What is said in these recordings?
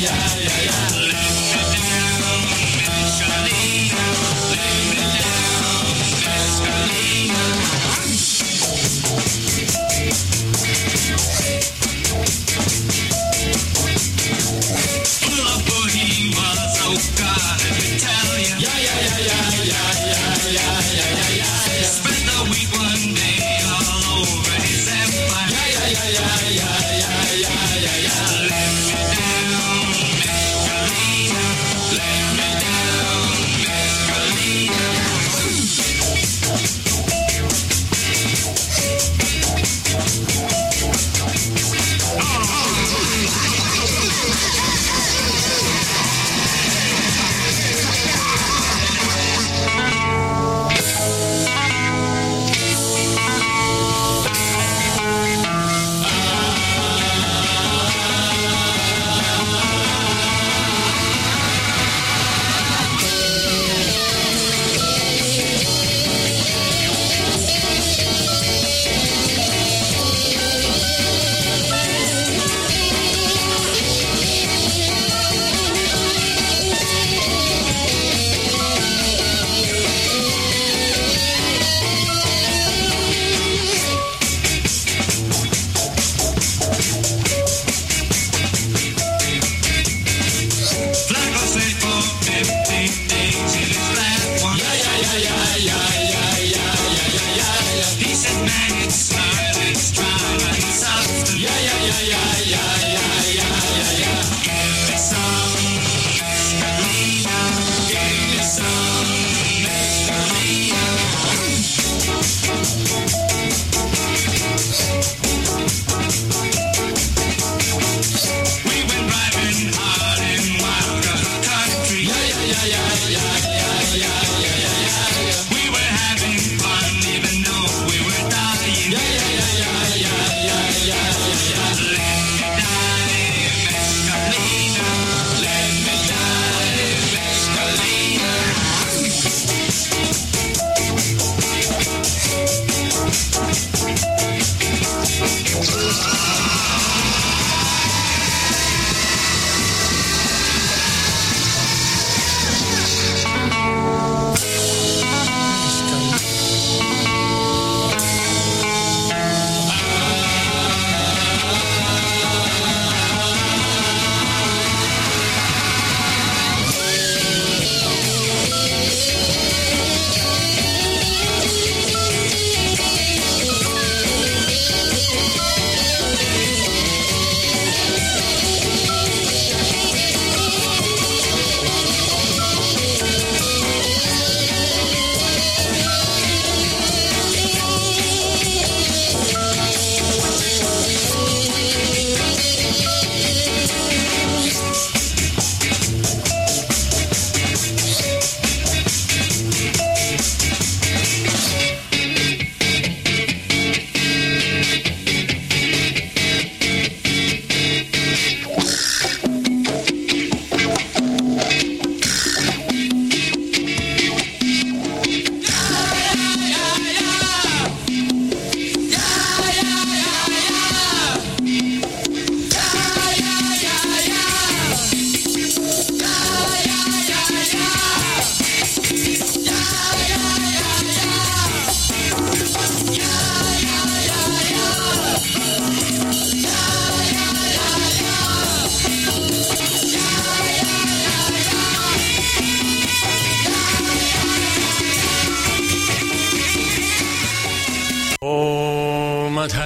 ओमथ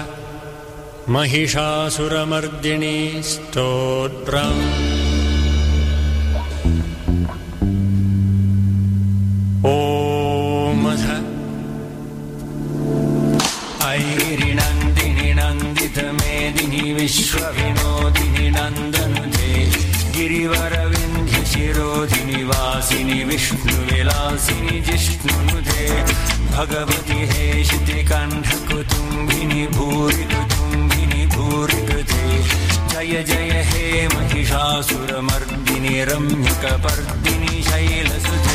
महिषासुरमर्दिनी स्तोत्रम्। ओमथ ऐरिनन्दिनि नन्दितमेदिनि विश्वविनोदिनि नन्दनुते गिरिवरविन्ध्यशिरोधिनि वासिनि विष्णुविलासिनि जिष्णुनुते भगवति हेशितिकण्ठकुतुम्बिनि भूरिकुतुम्बिनि भूरिकृते जय जय हे महिषासुरमर्दिनि रम्यकपर्दिनि शैलसुते।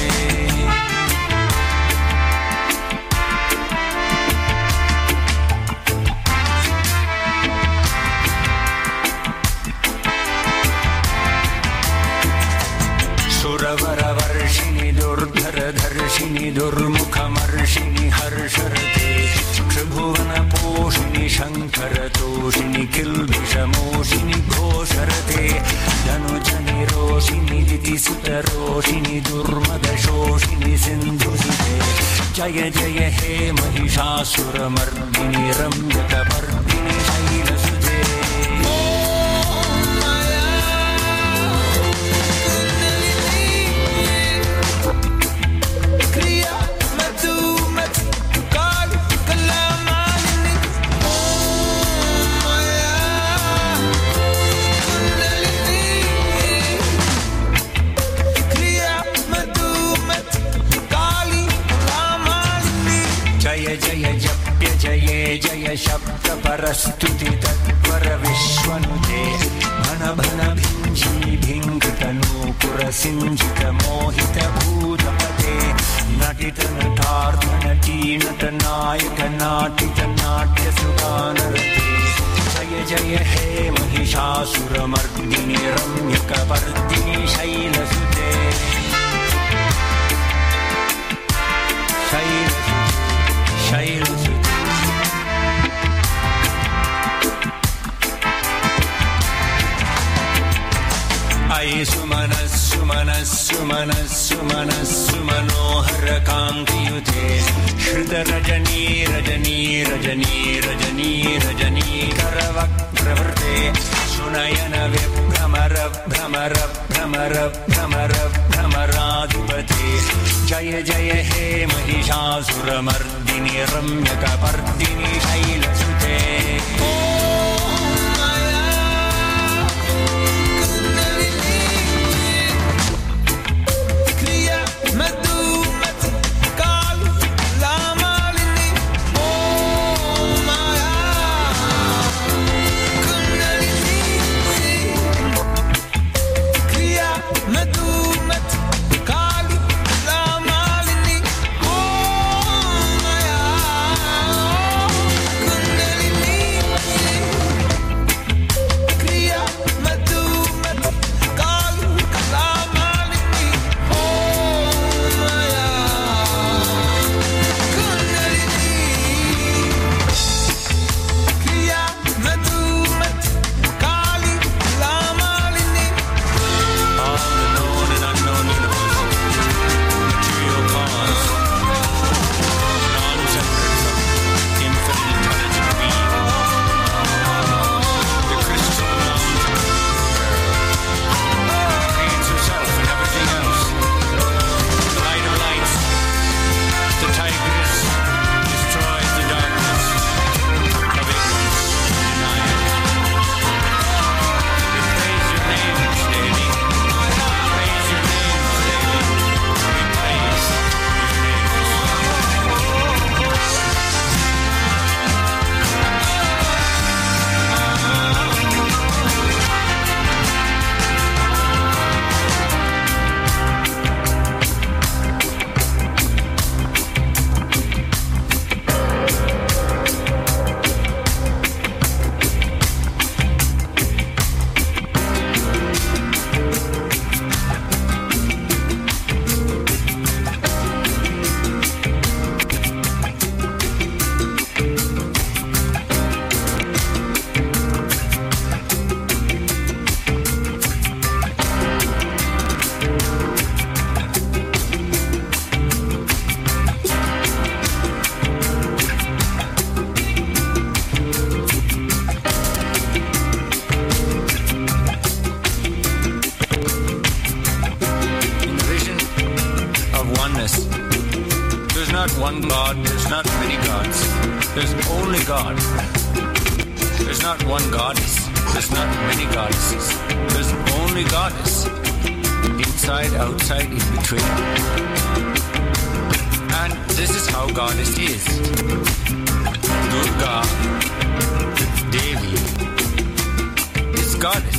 तोषिणि दुर्मुखमर्षिणि हर्षरते त्रिभुवनपोषिणि शङ्करतोषिणि किल्बिषमोषिणि घोषरते धनुजनि रोषिणि दितिसुतरोषिणि दुर्मदशोषिणि सिन्धुसुते जय जय हे महिषासुरमर्दिनि रम्यकपर्दिनि शैलसुते जय शब्द परस्तुति तत्पर विश्वनुते भन भन भिञ्जी भिङ्गतनूपुर सिञ्जित मोहित भूतपते नटित नटार्थ नटी नट नायक नाटित नाट्य सुगानरते जय जय हे महिषासुरमर्दिनि रम्यकपर्दिनि शैलसुते शैलसुते अयि सुमनस्सुमनस्सुमनस्सुमनोहर कान्तियुते श्रुतरजनी रजनी रजनी रजनी रजनी करवक्त्रवृते सुनयन विभ्रमर भ्रमर भ्रमर भ्रमर भ्रमराधिपते जय जय हे Mahishasuramardini रम्यकपर्दिनि शैलसुते One God, there's not many gods. There's only God. There's not one goddess. There's not many goddesses. There's only goddess. Inside, outside, in between. And this is how goddess is. Durga, Devi, is goddess.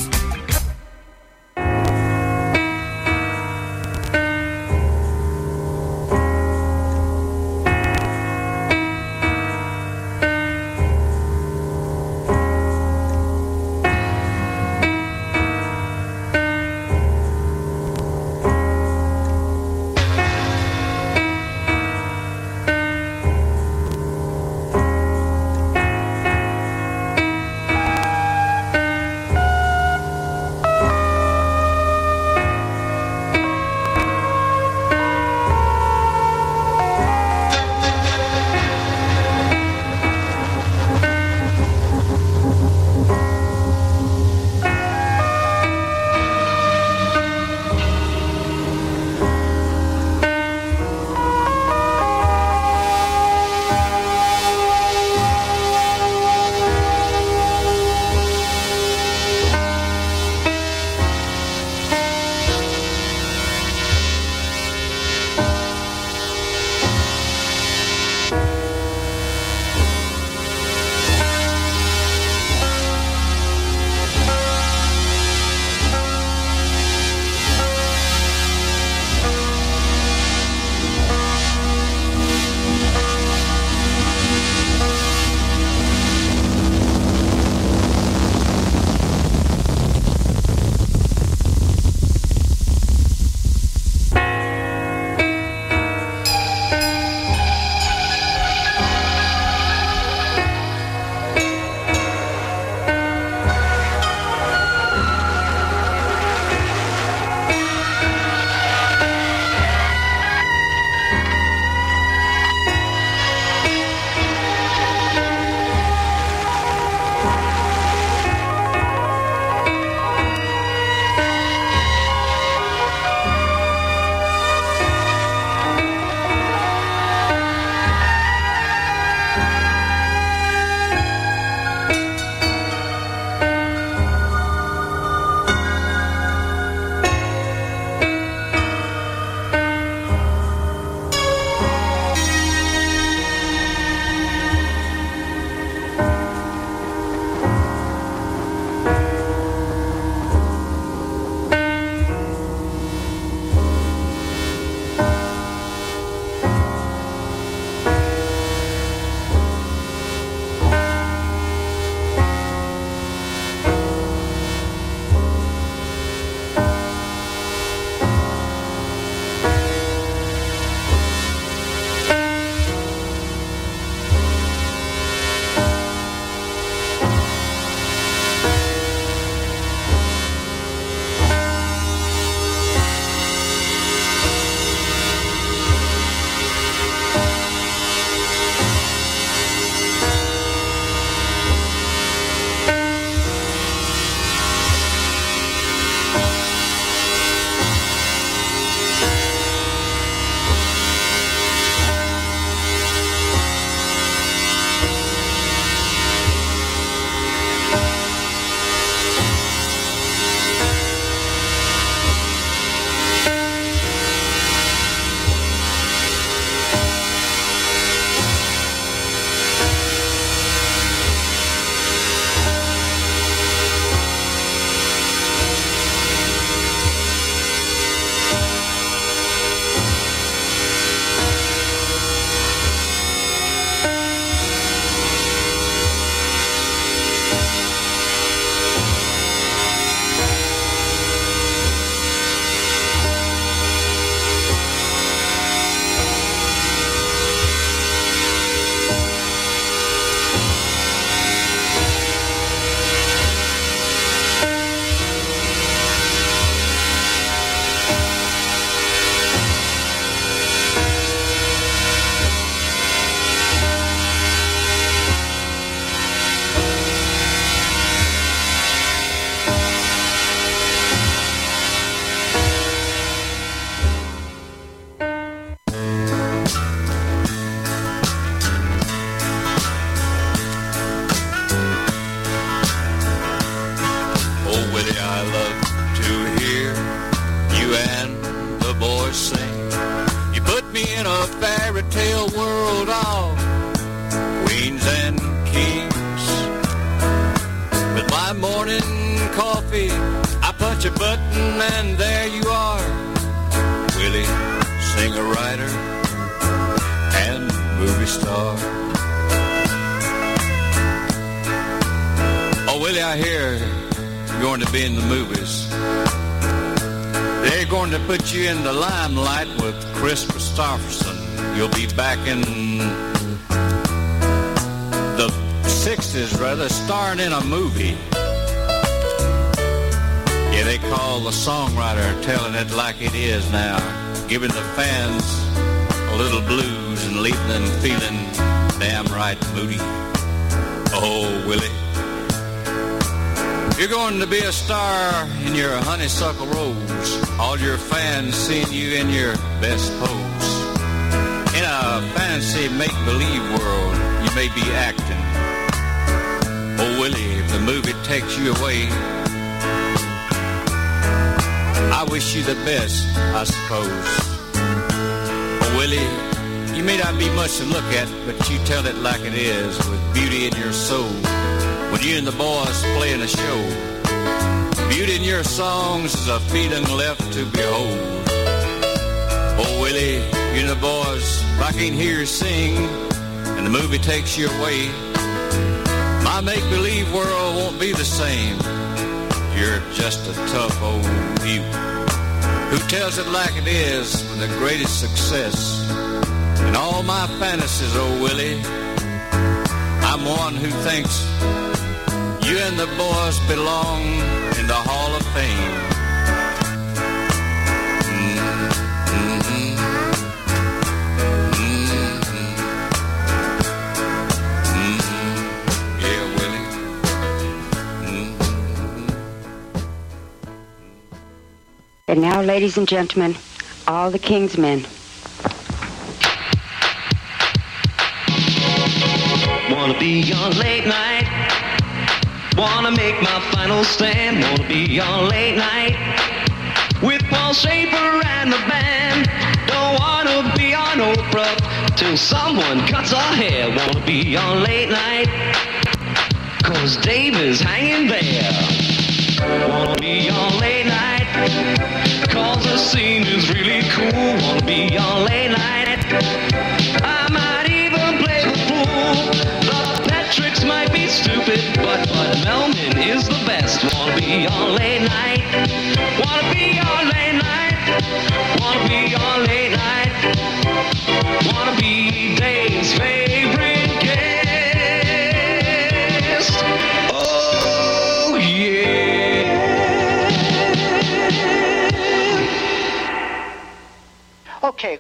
in a fairy tale world of queens and kings. With my morning coffee, I punch a button and there you are, Willie, singer-writer and movie star. Oh, Willie, I hear you're going to be in the movies. They're going to put you in the limelight with Chris Christopherson. You'll be back in the 60s, rather, starring in a movie. Yeah, they call the songwriter telling it like it is now, giving the fans a little blues and leaving them feeling damn right moody. Oh, Willie. You're going to be a star in your honeysuckle rose. All your fans seeing you in your best pose. In a fancy make-believe world, you may be acting. Oh, Willie, if the movie takes you away, I wish you the best, I suppose. Oh, Willie, you may not be much to look at, but you tell it like it is, with beauty in your soul. When you and the boys play in a show, beauty in your songs is a feeling left to behold. Oh, Willie, you and the boys, if I can't hear you sing, and the movie takes you away, my make-believe world won't be the same. You're just a tough old beaut who tells it like it is with the greatest success. In all my fantasies, oh, Willie, I'm one who thinks you and the boys belong in the Hall of Fame. Yeah, Willie. And now, ladies and gentlemen, all the King's men. Wanna be on late night. Wanna make my final stand. Wanna be on late night with Paul Schaefer and the band. Don't wanna be on Oprah till someone cuts our hair. Wanna be on late night 'cause Dave is hanging there. Wanna be on late night 'cause the scene is really cool. Wanna be on late night. I might even play the fool. The Patricks might be stupid, but Melman is the best. Wanna be on late night. Wanna be on late night. Wanna be on late night. Wanna be Dave's favorite guest. Oh yeah. Okay.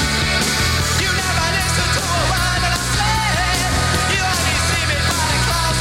You never listen to a word that I say. You only see me by the cloud.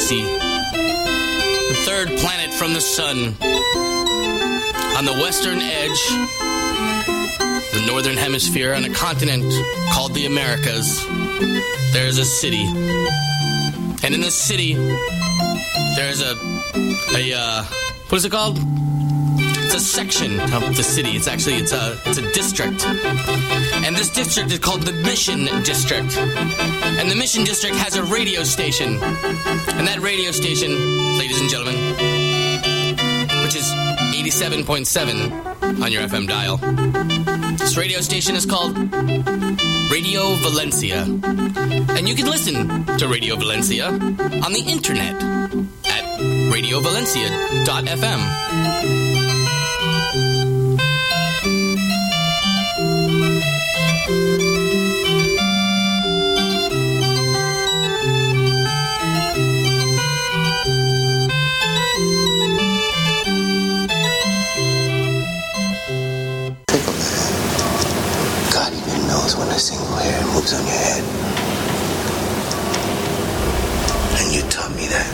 galaxy, the third planet from the sun, on the western edge, the northern hemisphere, on a continent called the Americas, there's a city. And in this city, there's a what is it called? It's a section of the city. It's a district. And this district is called the Mission District. And the Mission District has a radio station. And that radio station, ladies and gentlemen, which is 87.7 on your FM dial. This radio station is called Radio Valencia. And you can listen to Radio Valencia on the internet at radiovalencia.fm. When a single hair moves on your head. And you taught me that.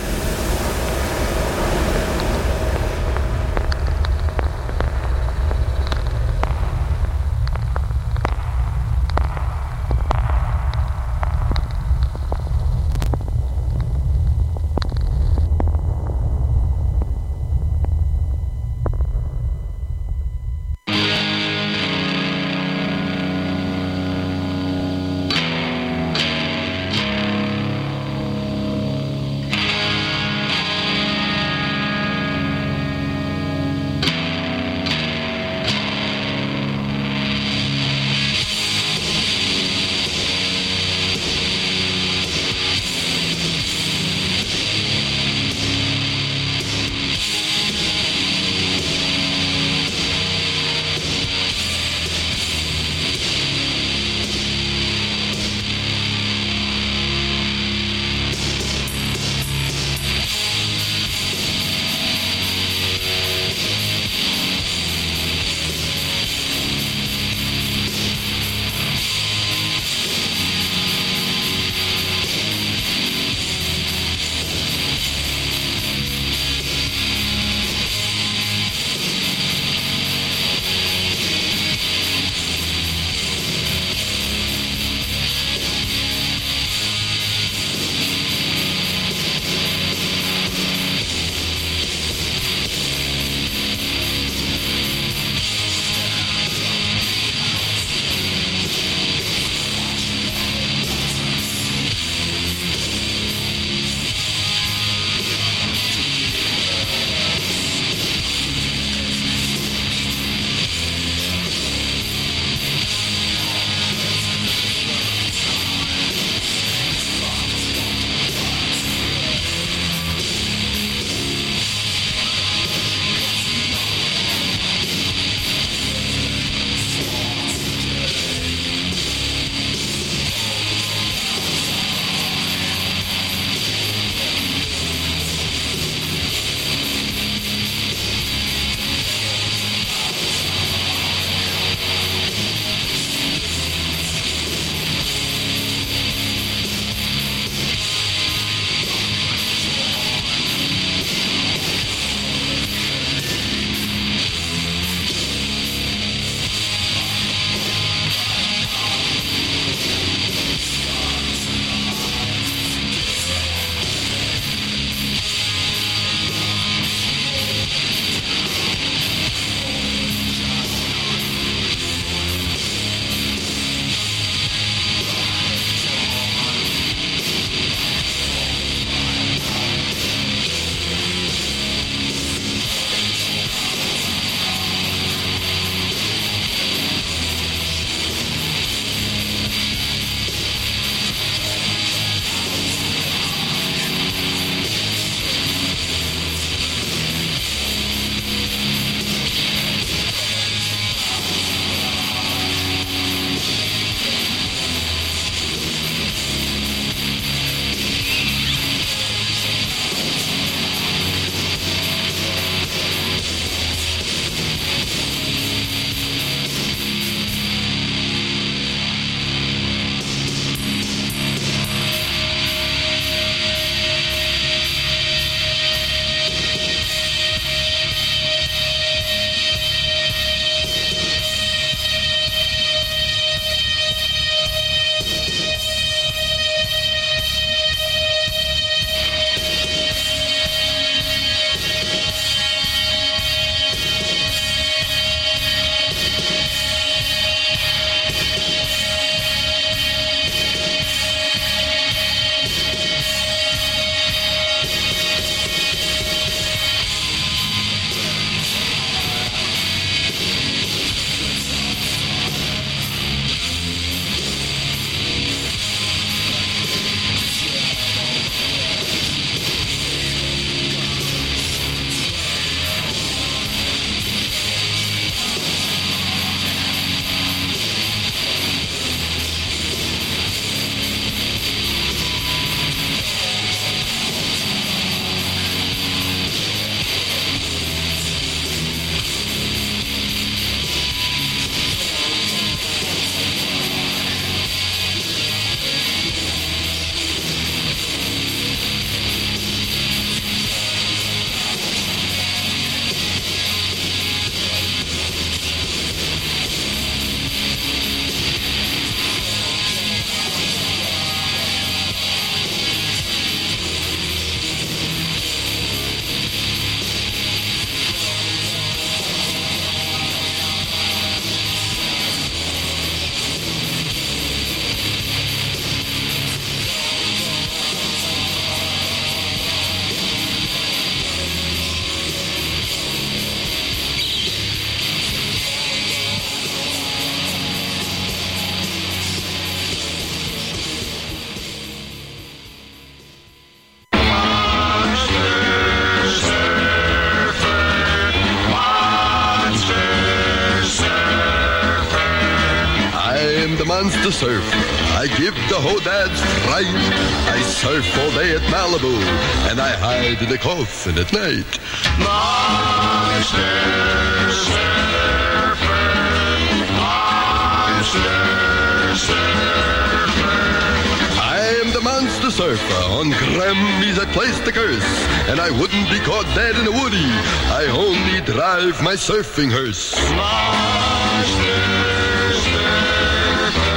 the surfer. I give the hodads fright. I surf all day at Malibu, and I hide in the coffin at night. Monster surfer, monster surfer. I am the monster surfer. On Grammys I placed the curse, and I wouldn't be caught dead in a woody. I only drive my surfing hearse. Monster surfer,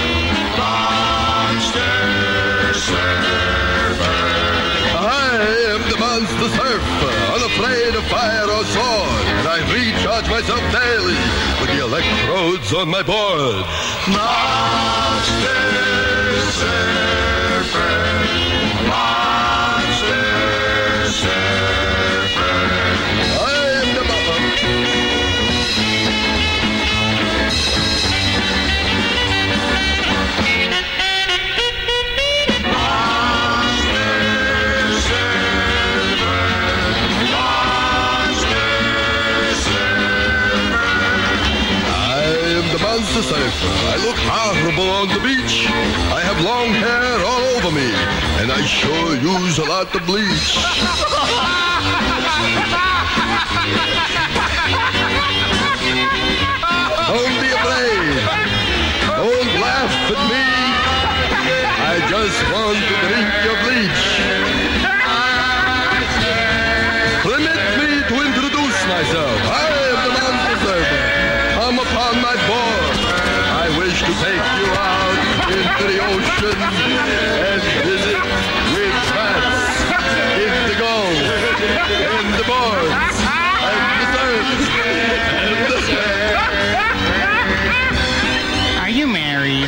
monster surfer. I am the monster surfer, unafraid of fire or sword, and I recharge myself daily with the electrodes on my board. Monster surfer, monster surfer. I am the monster surfer. I look horrible on the beach. I have long hair all over me, and I sure use a lot of bleach. Don't be afraid. Don't laugh at me. I just want to drink your bleach. Permit me to introduce myself. I am the monster surfer. Come upon my board. I wish to take you out into the ocean and visit with bats, indigo, and the boards, and the surf, and the surf. Are you married?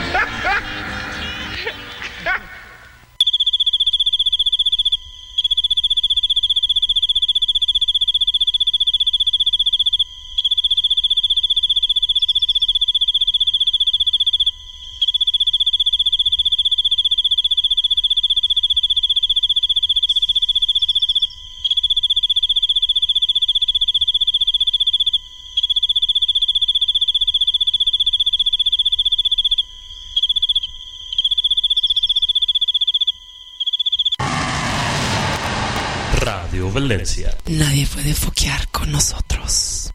Radio Valencia. Nadie puede foquear con nosotros.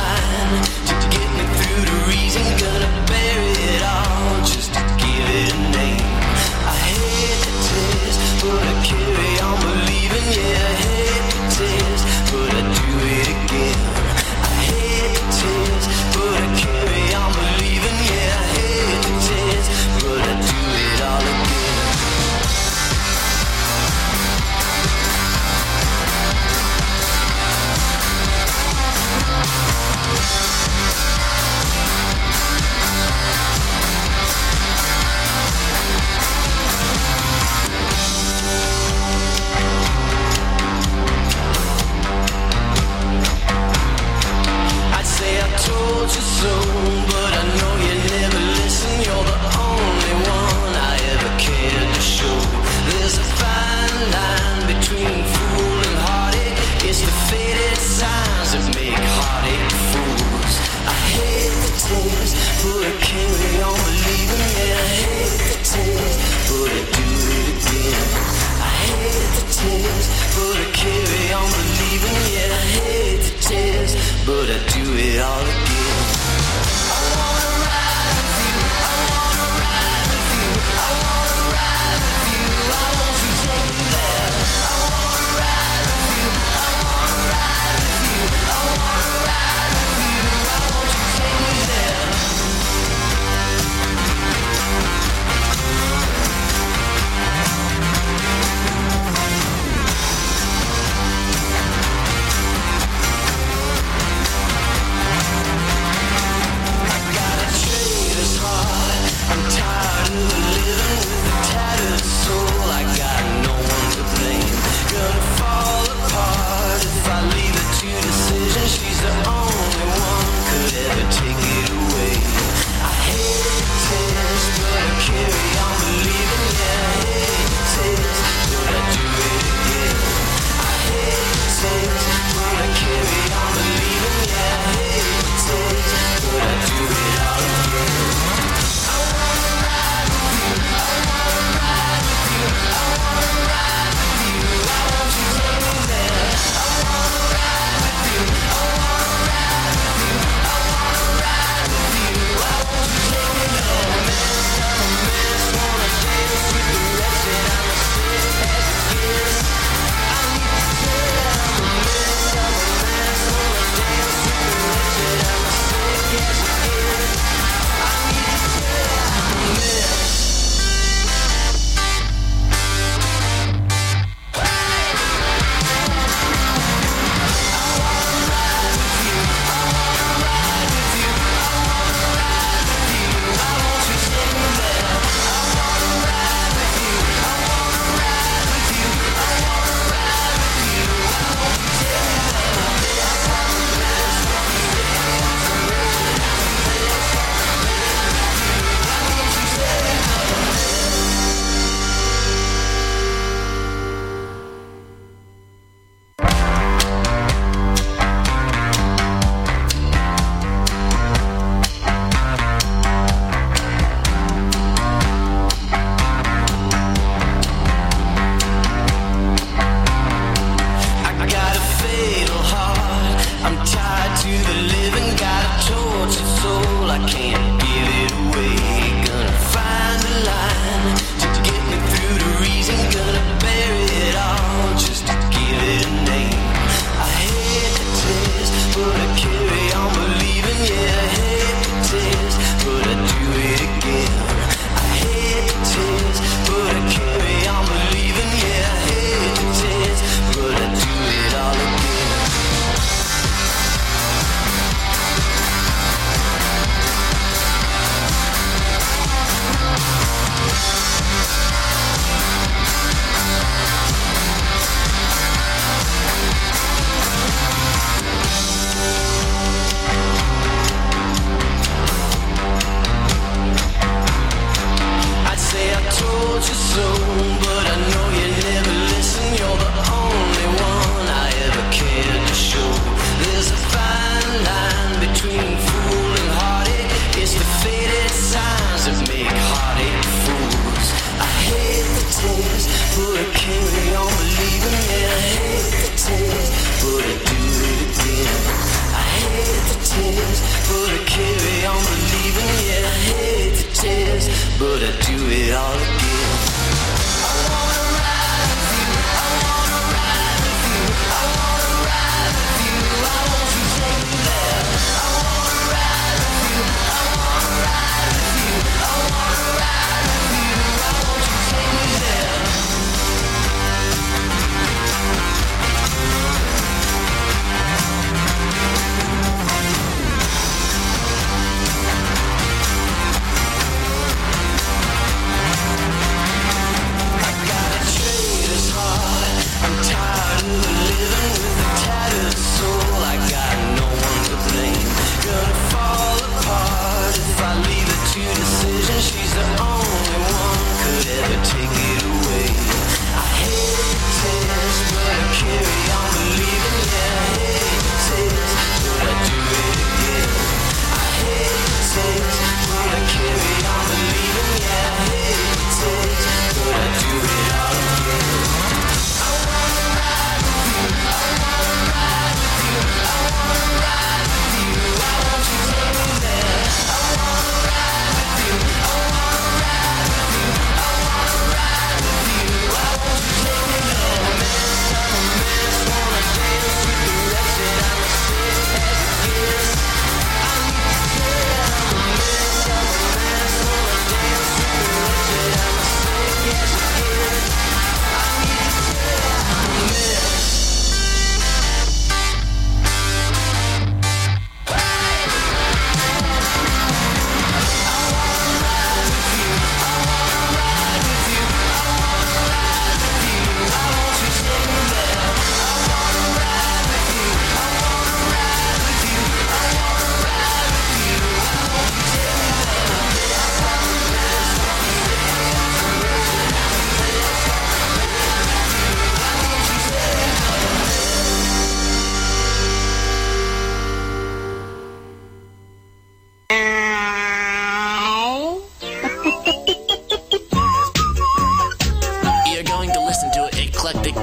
Gonna bury it all just to give it a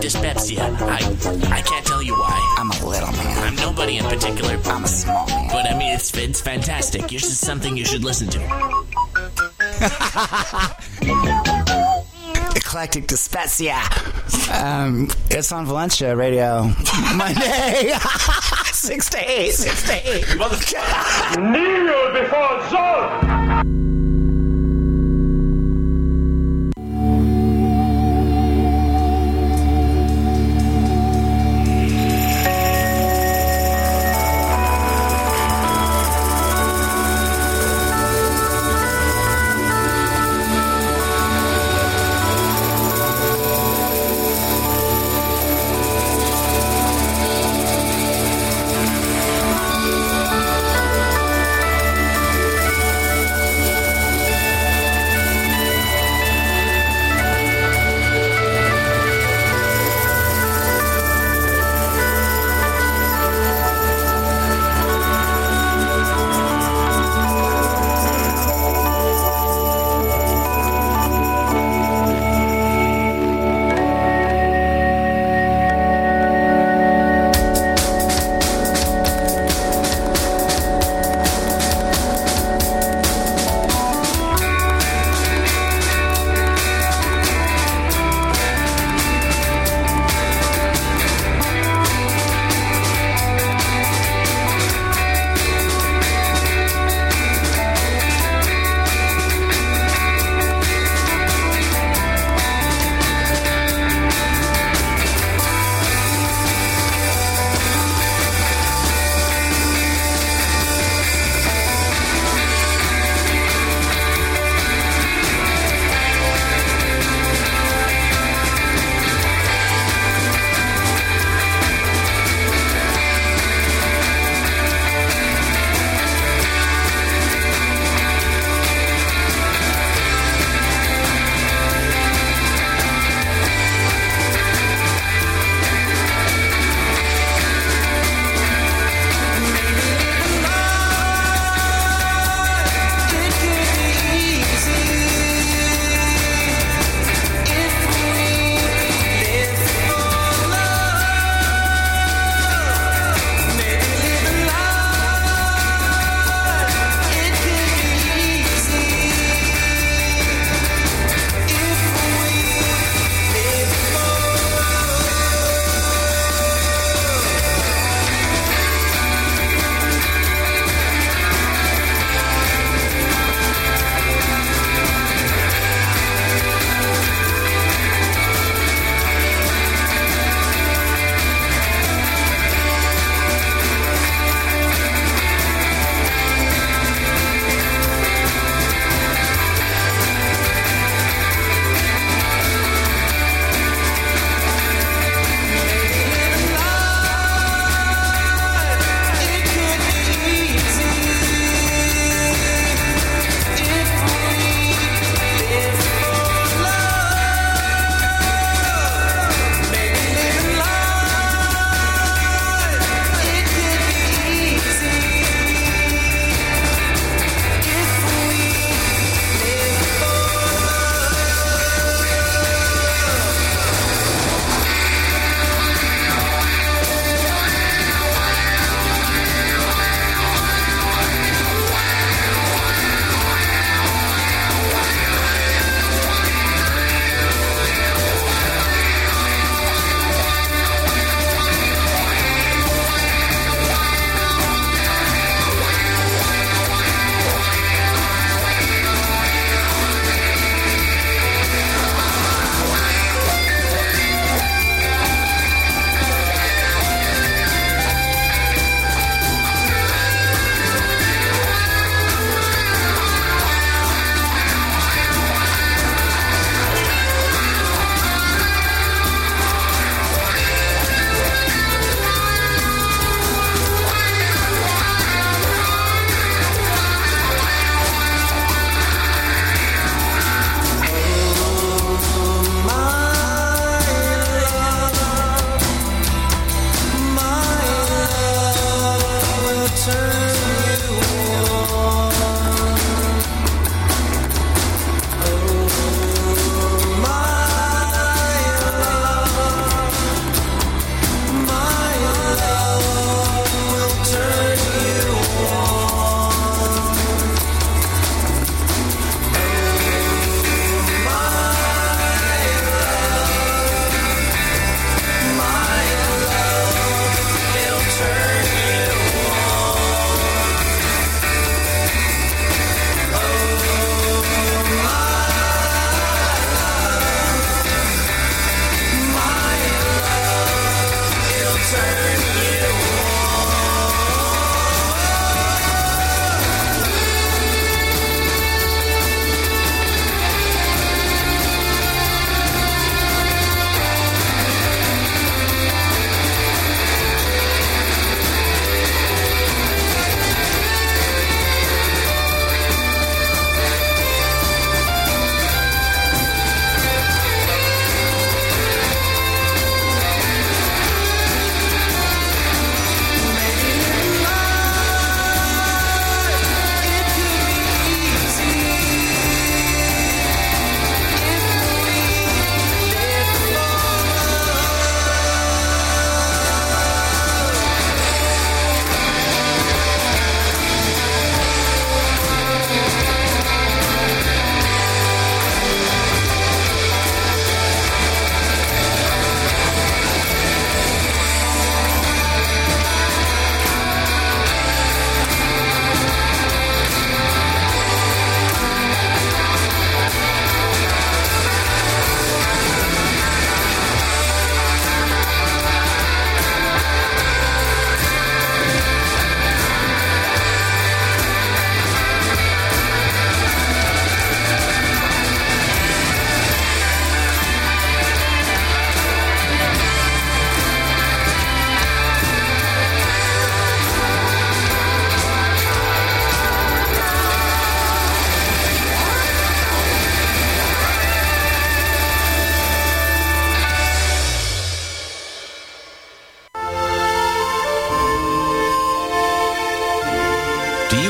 dyspepsia. I can't tell you why. I'm a little man. I'm nobody in particular. I'm a small man. But I mean, it's fantastic. It's just something you should listen to. Eclectic Dyspepsia. It's on Valencia Radio. Monday. 6 to 8. 6 to 8. Kneel before Zod!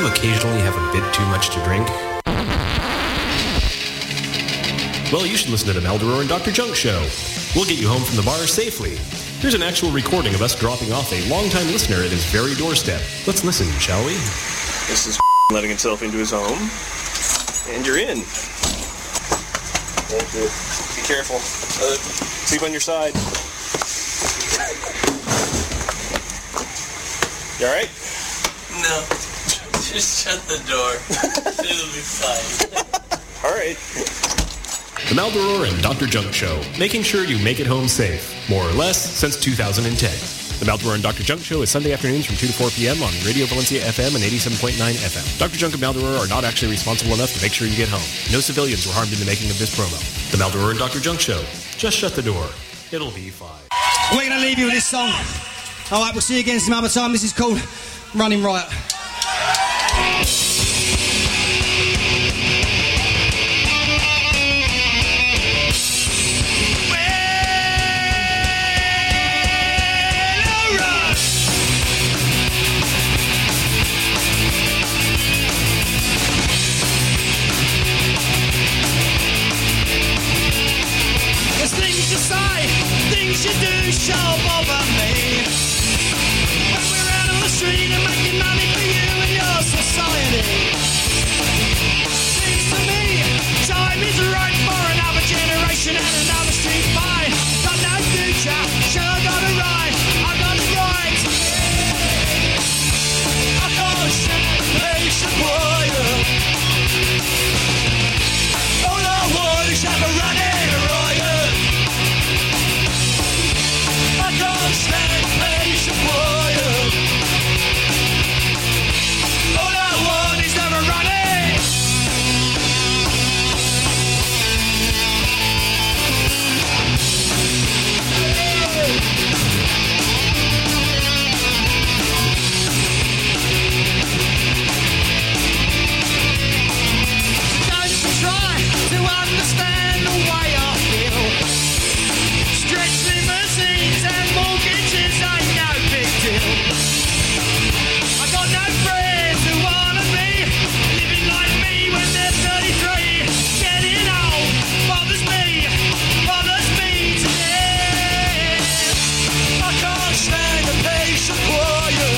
occasionally have a bit too much to drink? Well, you should listen to the Maldoror and Dr. Junk Show. We'll get you home from the bar safely. Here's an actual recording of us dropping off a longtime listener at his very doorstep. Let's listen, shall we? This is letting himself into his home. And you're in. Thank you. Be careful. Sleep on your side. You alright? No. Just shut the door. It'll be fine. Alright. The Maldoror and Dr. Junk Show, making sure you make it home safe, more or less, since 2010. The Maldoror and Dr. Junk Show is Sunday afternoons from 2 to 4 p.m. on Radio Valencia FM and 87.9 FM. Dr. Junk and Maldoror are not actually responsible enough to make sure you get home. No civilians were harmed in the making of this promo. The Maldoror and Dr. Junk Show. Just shut the door. It'll be fine. We're going to leave you with this song. All right, we'll see you again some other time. This is called Running Riot. Things you do shall bother me. When we're out on the street and making money for you and your society. Seems to me, time is right for another generation and another street fight. Got no future, sure got a right, I got a right. I can't stand patient warrior. All I want is have a running riot. I can't stand patient warrior. All I want is never running. Don't try to understand the way I feel. Stretch limousines and mortgages ain't no big deal. I got no friends who wanna be living like me when they're 33. Getting old bothers me today. I can't stand a patient warrior.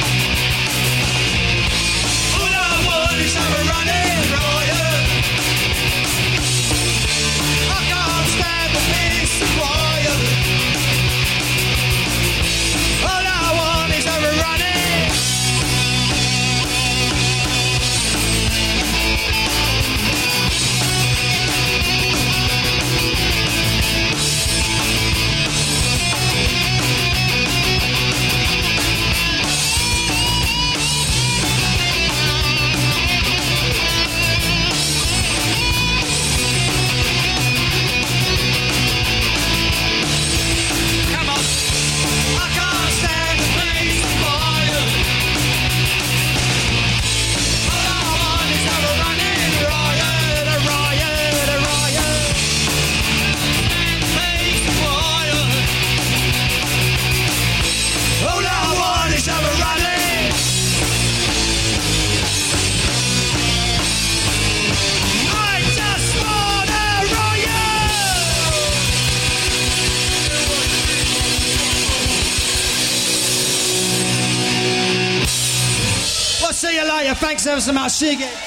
All I want is have a running riot. I can't stand the patient warrior. All I want is have a running. Come on. I can't stand the patient warrior. All I want is have a running riot, a riot, a riot. Patient warrior. All I want is have a running. I just want a riot. We'll see you later. Thanks ever so much. See you again.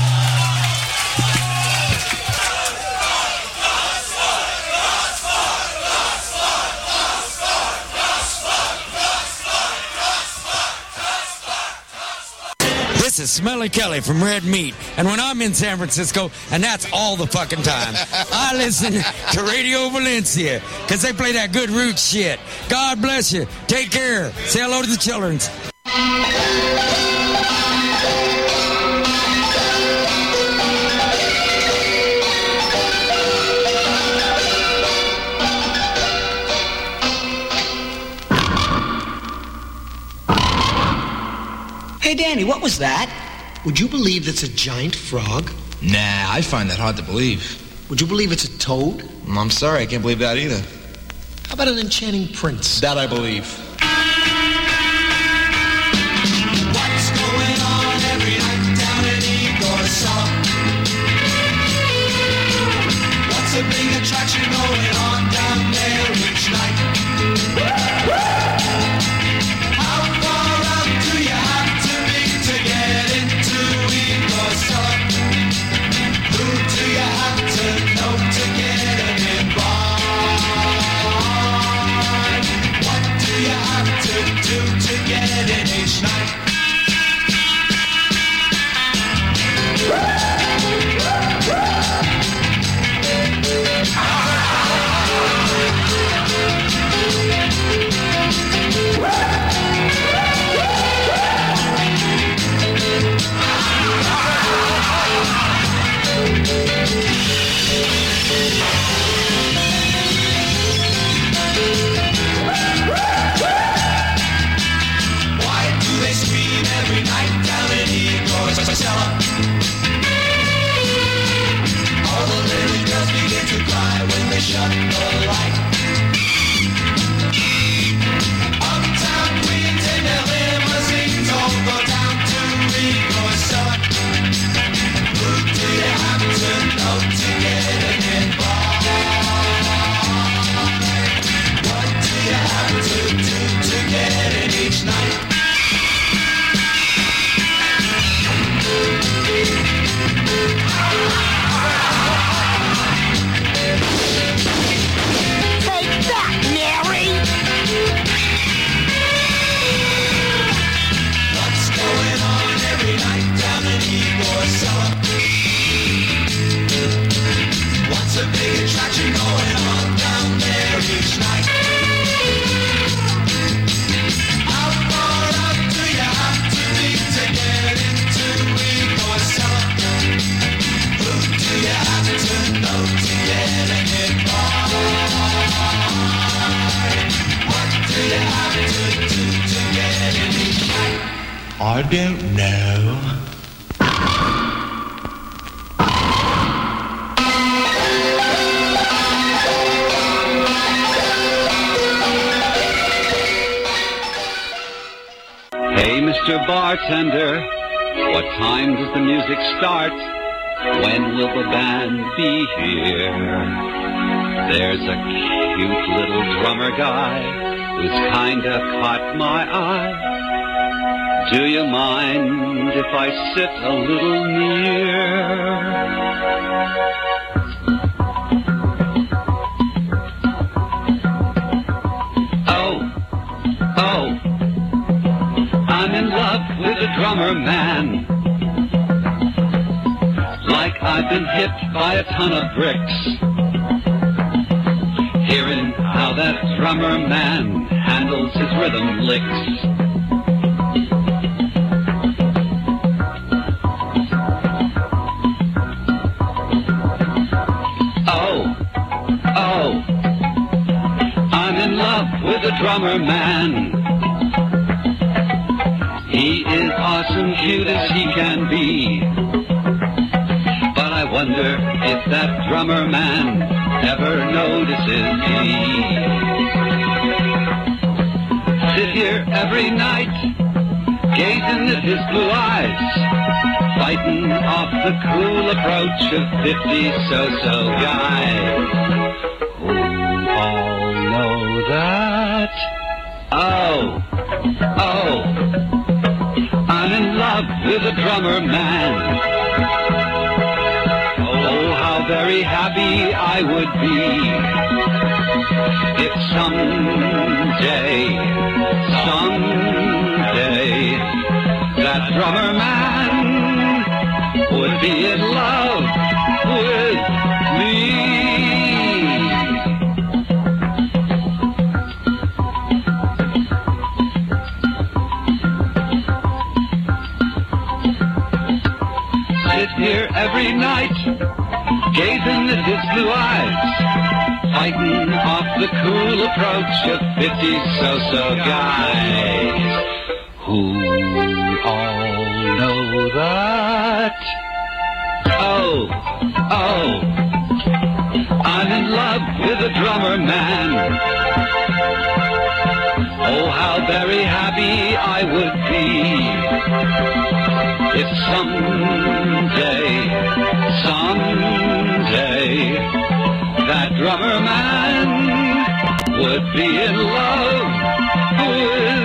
This is Smelly Kelly from Red Meat, and when I'm in San Francisco, and that's all the fucking time, I listen to Radio Valencia, because they play that good root shit. God bless you. Take care. Say hello to the children. Hey, Danny, what was that? Would you believe that's a giant frog? Nah, I find that hard to believe. Would you believe it's a toad? I'm sorry, I can't believe that either. How about an enchanting prince? That I believe. What's going on every night? to get in each night. Shut the light. Uptown queens in their limousines all go down to Igor's cellar. Who do you have to know to get involved? What do you have to do to get in each night? What's a big attraction going on down there each night? How far up do you have to be to get into Igor's cellar? Who do you have to know to get involved? What do you have to do to get in each night? I don't know. Hey, Mr. Bartender, what time does the music start? When will the band be here? There's a cute little drummer guy who's kinda caught my eye. Do you mind if I sit a little near? I'm in love with a drummer man. Like I've been hit by a ton of bricks. Hearing how that drummer man handles his rhythm licks. Oh, I'm in love with a drummer man. He is awesome, cute as he can be. But I wonder if that drummer man ever notices me. Sit here every night, gazing at his blue eyes, fighting off the cool approach of 50 so-so guys. Who all know that? Oh, I'm in love with a drummer man. Oh, how very happy I would be if someday, that drummer man would be in love with me. Here every night, gazing at his blue eyes, fighting off the cool approach of 50 so-so guys. Who all know that? Oh, I'm in love with a drummer man. Oh, how very happy I would be if someday, that drummer man would be in love with